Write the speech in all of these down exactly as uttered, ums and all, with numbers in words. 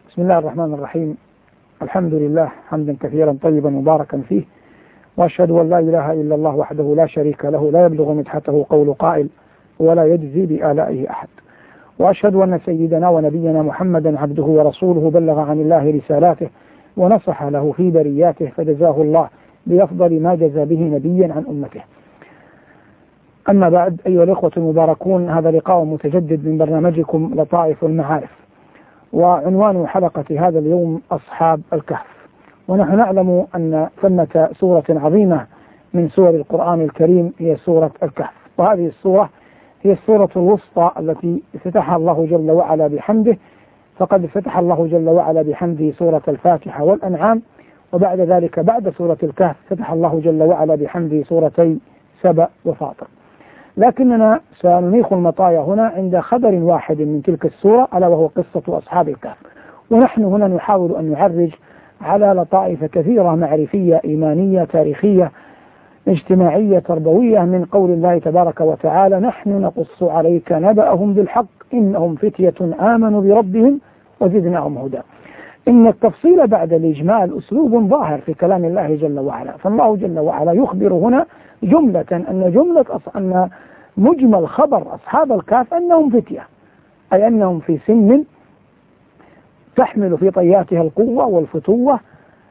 بسم الله الرحمن الرحيم. الحمد لله حمدا كثيرا طيبا مباركا فيه، وأشهد أن لا إله إلا الله وحده لا شريك له لا يبلغ مدحته قول قائل ولا يجزي بآلائه أحد، وأشهد أن سيدنا ونبينا محمدا عبده ورسوله بلغ عن الله رسالاته ونصح له في برياته، فجزاه الله بأفضل ما جزى به نبيا عن أمته. أما بعد، أيها الإخوة المباركون، هذا لقاء متجدد من برنامجكم لطائف المعارف، وعنوان حلقة هذا اليوم أصحاب الكهف. ونحن نعلم أن ثمة سورة عظيمة من سور القرآن الكريم هي سورة الكهف، وهذه السورة هي السورة الوسطى التي افتتحها الله جل وعلا بحمده، فقد فتح الله جل وعلا بحمده سورة الفاتحة والأنعام، وبعد ذلك بعد سورة الكهف فتح الله جل وعلا بحمده سورتي سبأ وفاطر. لكننا سننيخ المطايا هنا عند خبر واحد من تلك السورة، ألا وهو قصة أصحاب الكهف. ونحن هنا نحاول أن نعرج على لطائف كثيرة معرفية إيمانية تاريخية اجتماعية تربوية من قول الله تبارك وتعالى: نحن نقص عليك نبأهم بالحق إنهم فتية آمنوا بربهم وزدناهم هدى. إن التفصيل بعد الإجمال أسلوب ظاهر في كلام الله جل وعلا، فالله جل وعلا يخبر هنا جملة أن جملة أن مجمل خبر أصحاب الكهف أنهم فتية، أي أنهم في سن تحمل في طياتها القوة والفتوة،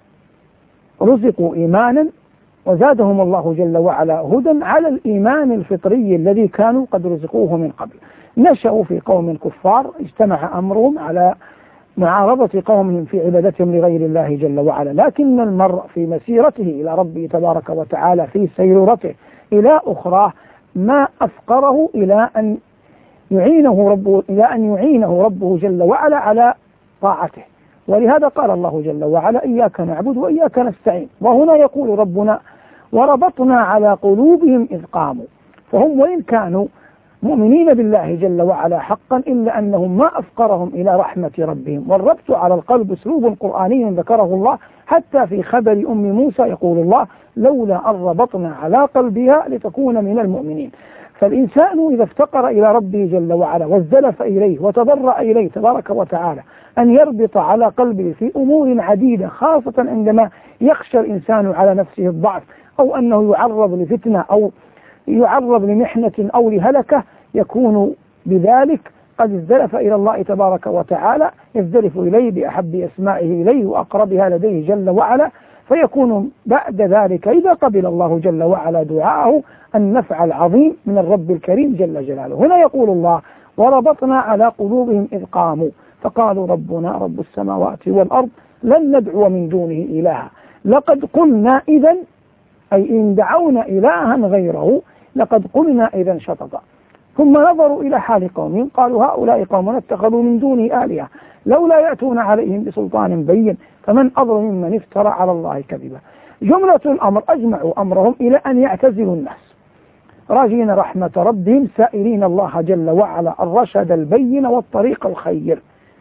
رزقوا إيمانا وزادهم الله جل وعلا هدى على الإيمان الفطري الذي كانوا قد رزقوه من قبل. نشأوا في قوم كفار، اجتمع أمرهم على معارضة قومهم في عبادتهم لغير الله جل وعلا، لكن المرء في مسيرته إلى ربه تبارك وتعالى في سيرورته إلى أخرى ما أفقره إلى أن يعينه ربه إلى أن يعينه ربه جل وعلا على طاعته. ولهذا قال الله جل وعلا: إياك نعبد وإياك نستعين. وهنا يقول ربنا: وربطنا على قلوبهم إذ قاموا. فهم وإن كانوا مؤمنين بالله جل وعلا حقا، إلا أنهم ما أفقرهم إلى رحمة ربهم. والربط على القلب أسلوب قرآني ذكره الله حتى في خبر أم موسى، يقول الله: لولا أن ربطنا على قلبها لتكون من المؤمنين. فالإنسان إذا افتقر إلى ربه جل وعلا وازدلف إليه وتضرع إليه تبارك وتعالى أن يربط على قلبه في أمور عديدة، خاصة عندما يخشى الإنسان على نفسه الضعف، أو أنه يعرض لفتنة أو يعرض لمحنة أو لهلكة، يكون بذلك قد ازدلف إلى الله تبارك وتعالى، يزدلف إليه بأحب أسمائه إليه وأقربها لديه جل وعلا، فيكون بعد ذلك إذا قبل الله جل وعلا دعاءه النفع العظيم من الرب الكريم جل جلاله. هنا يقول الله: وربطنا على قلوبهم إذ قاموا فقالوا ربنا رب السماوات والأرض لن ندعو من دونه إلها لقد قلنا إذن، أي إن دعونا إلها غيره لقد قلنا إذن شططا. ثم نظروا إلى حال قوم قالوا هؤلاء قومنا اتخذوا من دونه آلهة لولا يأتون عليهم بسلطان بين فمن أظلم ممن افترى على الله كذبا. جملة الأمر أجمعوا أمرهم إلى أن يعتزلوا الناس، راجين رحمة ربهم، سائلين الله جل وعلا الرشد البين والطريق الخير،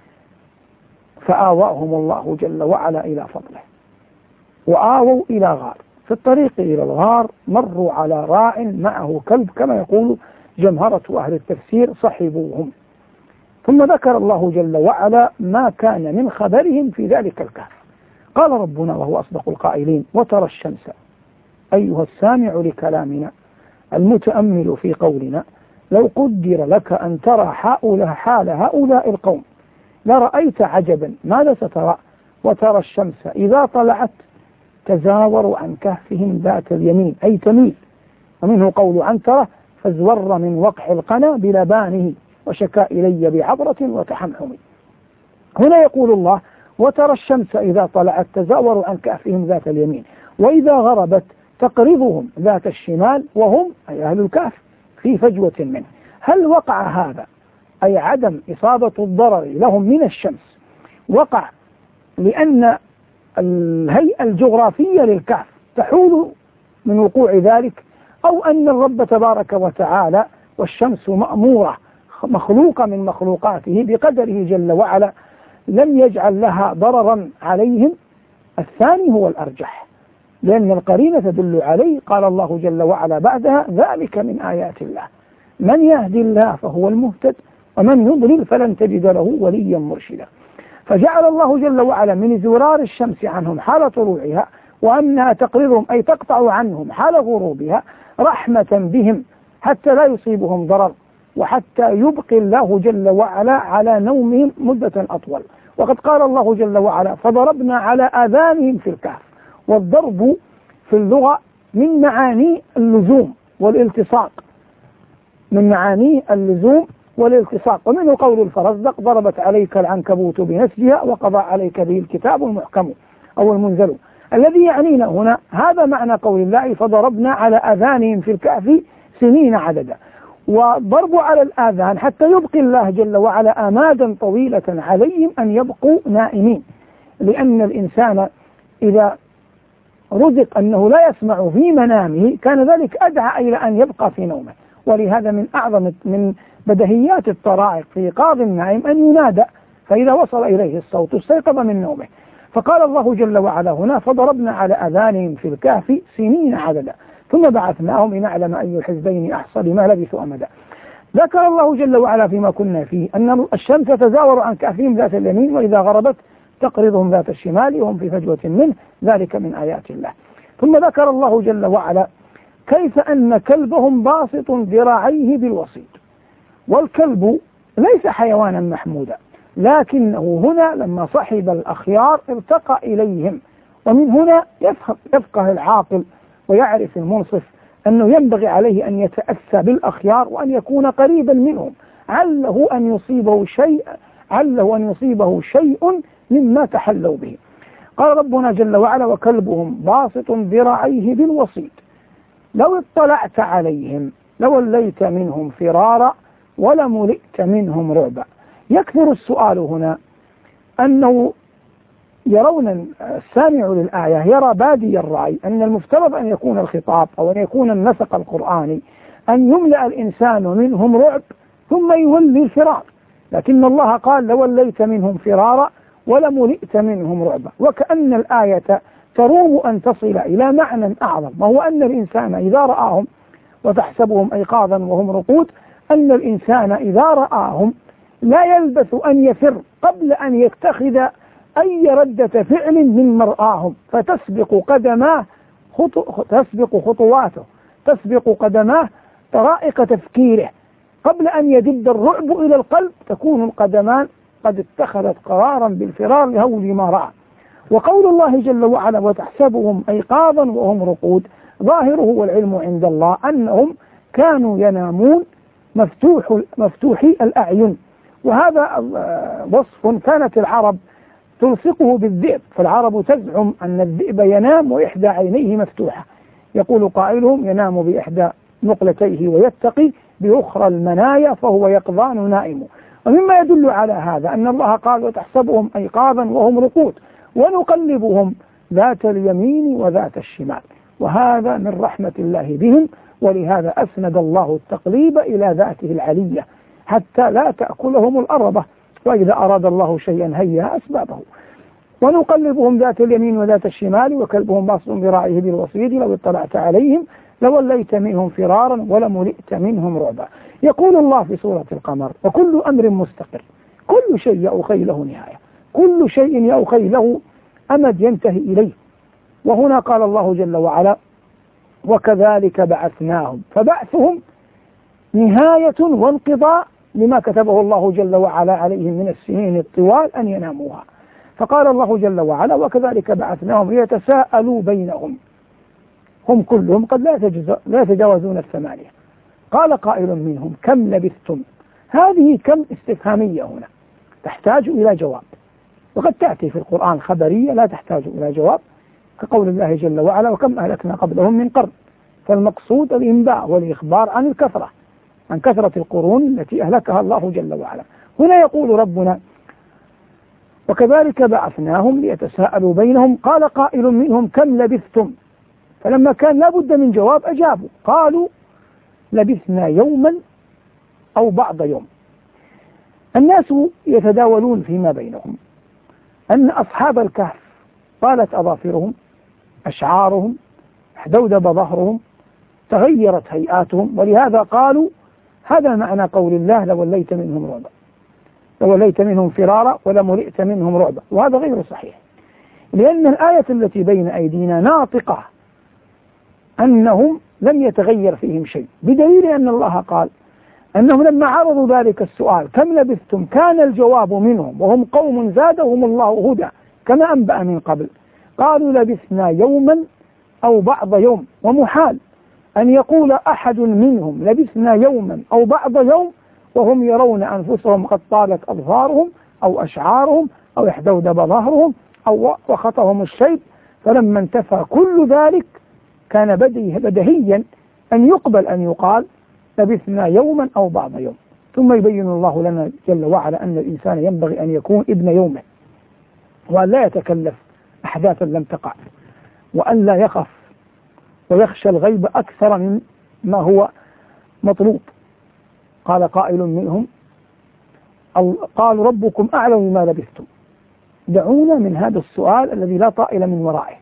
فآواهم الله جل وعلا إلى فضله وآووا إلى غار. في الطريق إلى الغار مروا على راع معه كلب، كما يقول جمهرة أهل التفسير صحبوهم. ثم ذكر الله جل وعلا ما كان من خبرهم في ذلك الكهف. قال ربنا وهو أصدق القائلين: وترى الشمس أيها السامع لكلامنا المتأمل في قولنا لو قدر لك أن ترى حال هؤلاء القوم لرأيت عجبا ماذا سترى؟ وترى الشمس إذا طلعت تزاور عن كهفهم ذات اليمين، أي تميل. ومنه قول عنترة: فازور من وقح القنا بلبانه وشكا إلي بعبرة وتحمحم. هنا يقول الله: وترى الشمس إذا طلعت تزاور عن كهفهم ذات اليمين وإذا غربت تقرضهم ذات الشمال وهم أي أهل الكهف في فجوة منه. هل وقع هذا، أي عدم إصابة الضرر لهم من الشمس، وقع لأن الهيئة الجغرافية للكهف تحول من وقوع ذلك، أو أن الرب تبارك وتعالى والشمس مأمورة مخلوقة من مخلوقاته بقدره جل وعلا لم يجعل لها ضررا عليهم؟ الثاني هو الأرجح، لأن القرينة تدل عليه. قال الله جل وعلا بعدها: ذلك من آيات الله من يهدي الله فهو المهتد ومن يضلل فلن تجد له وليا مرشدا. فجعل الله جل وعلا من ازورار الشمس عنهم حال طلوعها وأنها تقرضهم أي تقطع عنهم حال غروبها رحمة بهم حتى لا يصيبهم ضرر، وحتى يبقي الله جل وعلا على نومهم مدة أطول. وقد قال الله جل وعلا فضربنا على آذانهم في الكهف. والضرب في اللغة من معاني اللزوم والالتصاق، من معاني اللزوم والالتصاق، ومنه قول الفرزدق ضربت عليك العنكبوت بنسجها وقضى عليك به الكتاب المحكم أو المنزل. الذي يعنينا هنا هذا معنى قول الله فضربنا على آذانهم في الكهف سنين عددا. وضرب على الآذان حتى يبقي الله جل وعلا آمادا طويلة عليهم أن يبقوا نائمين، لأن الإنسان إذا رزق أنه لا يسمع في منامه كان ذلك أدعى إلى أن يبقى في نومه. ولهذا من أعظم من بدهيات الطرائق في إيقاظ النائم أن ينادى، فإذا وصل إليه الصوت استيقظ من نومه. فقال الله جل وعلا هنا فضربنا على آذانهم في الكهف سنين عددا ثم بعثناهم لنعلم أي الحزبين أحصى لما لبثوا أمدا. ذكر الله جل وعلا فيما كنا فيه أن الشمس تزاور عن كهفهم ذات اليمين وإذا غربت تقرضهم ذات الشمال وهم في فجوة منه ذلك من آيات الله. ثم ذكر الله جل وعلا كيف أن كلبهم باسط ذراعيه بالوصيد. والكلب ليس حيوانا محمودا، لكنه هنا لما صحب الأخيار ارتقى إليهم. ومن هنا يفهم يفقه العاقل ويعرف المنصف أنه ينبغي عليه أن يتأسى بالأخيار وأن يكون قريبا منهم، عله أن يصيبه شيء عله أن يصيبه شيء مما تحلوا به. قال ربنا جل وعلا وكلبهم باسط ذراعيه بالوصيد لو اطلعت عليهم لوليت منهم فرارا ولملئت منهم رعبا. يكثر السؤال هنا أنه يرون السامع للآية يرى بادي الرأي أن المفترض أن يكون الخطاب أو أن يكون النسق القرآني أن يملأ الإنسان منهم رعب ثم يولي الفرار، لكن الله قال لوليت منهم فرارا ولملئت منهم رعبا، وكأن الآية تروم أن تصل إلى معنى أعظم، وهو أن الإنسان إذا رآهم وتحسبهم أيقاظا وهم رقود، أن الإنسان إذا رآهم لا يلبث أن يفر قبل أن يتخذ أي ردة فعل من مرآهم، فتسبق قدماه خطو تسبق خطواته تسبق قدماه طرائق تفكيره، قبل أن يدب الرعب إلى القلب تكون القدمان قد اتخذت قرارا بالفرار لهول ما رأى. وقول الله جل وعلا وتحسبهم أيقاظا وهم رقود ظاهره والعلم عند الله أنهم كانوا ينامون مفتوح مفتوحي الأعين، وهذا وصف كانت العرب تلصقه بالذئب، فالعرب تزعم أن الذئب ينام وإحدى عينيه مفتوحة، يقول قائلهم ينام بإحدى نقلتيه ويتقي بأخرى المنايا فهو يقظان نائم. ومما يدل على هذا أن الله قال وتحسبهم أيقاظا وهم رقود ونقلبهم ذات اليمين وذات الشمال، وهذا من رحمة الله بهم، ولهذا أسند الله التقليب إلى ذاته العلية حتى لا تأكلهم الأرضة، وإذا أراد الله شيئا هيأ أسبابه. ونقلبهم ذات اليمين وذات الشمال وكلبهم باسط ذراعيه بالوصيد لو اطلعت عليهم لوليت منهم فرارا ولملئت منهم رعبا. يقول الله في سورة القمر وكل أمر مستقر، كل شيء يأخي له نهاية، كل شيء يأخي له أمد ينتهي إليه. وهنا قال الله جل وعلا وكذلك بعثناهم، فبعثهم نهاية وانقضاء لما كتبه الله جل وعلا عليهم من السنين الطوال أن يناموها. فقال الله جل وعلا وكذلك بعثناهم ليتساءلوا بينهم، هم كلهم قد لا يتجاوزون الثمانية. قال قائل منهم كم لبثتم، هذه كم استفهامية هنا تحتاج إلى جواب، وقد تأتي في القرآن خبرية لا تحتاج إلى جواب، كقول الله جل وعلا وكم أهلكنا قبلهم من قرن. فالمقصود الإنباء والإخبار عن الكثرة، عن كثرة القرون التي أهلكها الله جل وعلا. هنا يقول ربنا وكذلك بعثناهم ليتساءلوا بينهم، قال قائل منهم كم لبثتم، فلما كان لابد من جواب أجابوا قالوا لبثنا يوما أو بعض يوم. الناس يتداولون فيما بينهم أن أصحاب الكهف طالت أظافرهم، أشعارهم، احدودب ظهرهم، تغيرت هيئاتهم، ولهذا قالوا هذا معنى قول الله لوليت منهم رعبا. لوليت منهم فرارا ولملئت منهم رعبا. وهذا غير صحيح، لأن الآية التي بين أيدينا ناطقة أنهم لم يتغير فيهم شيء، بدليل أن الله قال أنهم لما عرضوا ذلك السؤال كم لبثتم كان الجواب منهم وهم قوم زادهم الله هدى كما أنبأ من قبل، قالوا لبثنا يوما أو بعض يوم. ومحال أن يقول أحد منهم لبثنا يوما أو بعض يوم وهم يرون أنفسهم قد طالت أظفارهم أو أشعارهم أو احدودب ظهرهم أو وخطهم الشيب، فلما انتفى كل ذلك كان بديهيا أن يقبل أن يقال لبثنا يوما أو بعض يوم. ثم يبين الله لنا جل وعلا أن الإنسان ينبغي أن يكون ابن يومه، وأن لا يتكلف أحداثا لم تقع، وأن لا يخف ويخشى الغيب أكثر من ما هو مطلوب. قال قائل منهم قالوا ربكم أعلم بما لبثتم، دعونا من هذا السؤال الذي لا طائل من ورائه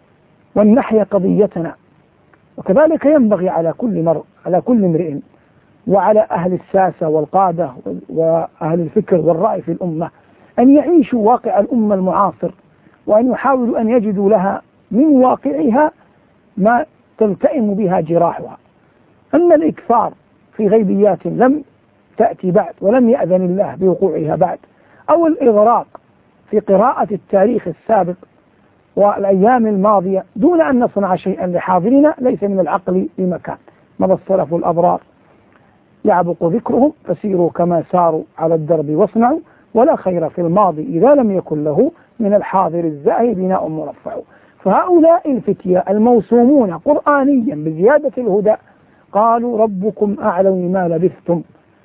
ولنحيا قضيتنا. وكذلك ينبغي على كل مر على كل امرئ وعلى أهل الساسة والقادة وأهل الفكر والرأي في الأمة أن يعيشوا واقع الأمة المعاصر، وأن يحاولوا أن يجدوا لها من واقعها ما تلتئم بها جراحها. أما الإكثار في غيبيات لم تأتي بعد ولم يأذن الله بوقوعها بعد، أو الإغراق في قراءة التاريخ السابق والأيام الماضية دون أن نصنع شيئا لحاضرنا، ليس من العقل بمكان. مضى السلف الأبرار يعبق ذكرهم فسيروا كما ساروا على الدرب واصنعوا، ولا خير في الماضي إذا لم يكن له من الحاضر الزاهي بناء مرفع. فهؤلاء الفتية الموسومون قرآنيا بزيادة الهدى قالوا ربكم أعلم بما لبثتم.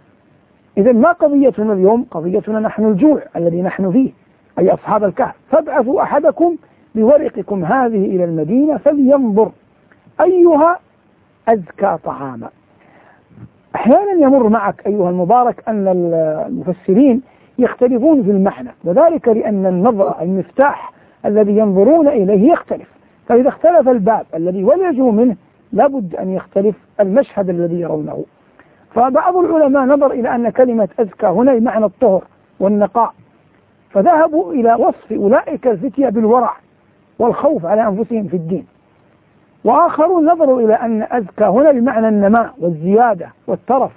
إذا ما قضيتنا اليوم؟ قضيتنا نحن الجوع الذي نحن فيه، أي أصحاب الكهف. فابعثوا أحدكم بورقكم هذه إلى المدينة فلينظر أيها أزكى طعاما. أحيانا يمر معك أيها المبارك أن المفسرين يختلفون في المعنى، وذلك لأن النظر المفتاح الذي ينظرون إليه يختلف، فإذا اختلف الباب الذي ولجوا منه لابد أن يختلف المشهد الذي يرونه. فبعض العلماء نظر إلى أن كلمة أزكى هنا بمعنى الطهر والنقاء، فذهبوا إلى وصف أولئك الفتية بالورع والخوف على أنفسهم في الدين. وآخرون نظروا إلى أن أزكى هنا بمعنى النماء والزيادة والترف،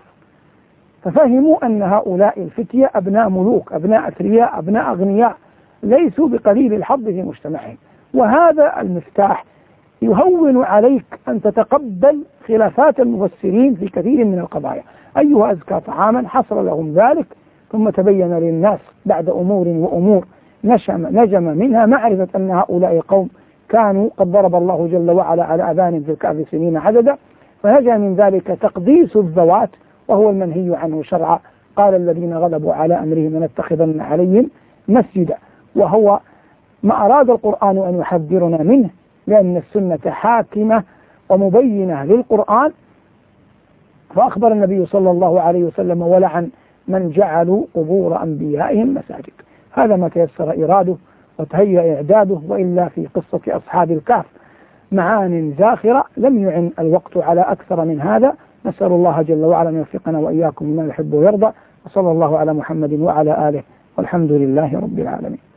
ففهموا أن هؤلاء الفتية أبناء ملوك، أبناء أثرياء، أبناء أغنياء، ليسوا بقليل الحظ في مجتمعهم. وهذا المفتاح يهون عليك أن تتقبل خلافات المفسرين في كثير من القضايا. أيها أزكى طعاما حصل لهم ذلك، ثم تبين للناس بعد أمور وأمور نشم نجم منها معرفة أن هؤلاء قوم كانوا قد ضرب الله جل وعلا على أذان في الكهف سنين عددا، فنجا من ذلك تقديس الذوات وهو المنهي عنه شرعا. قال الذين غلبوا على أمرهم لنتخذن عليهم مسجدا، وهو ما أراد القرآن أن يحذرنا منه، لأن السنة حاكمة ومبينة للقرآن. فأخبر النبي صلى الله عليه وسلم ولعن من جعلوا قبور أنبيائهم مساجد. هذا ما تيسر إراده وتهيأ إعداده، وإلا في قصة أصحاب الكهف معان زاخرة لم يعن الوقت على أكثر من هذا. نسأل الله جل وعلا أن يوفقنا وإياكم لما يحب ويرضى، وصلى الله على محمد وعلى آله، والحمد لله رب العالمين.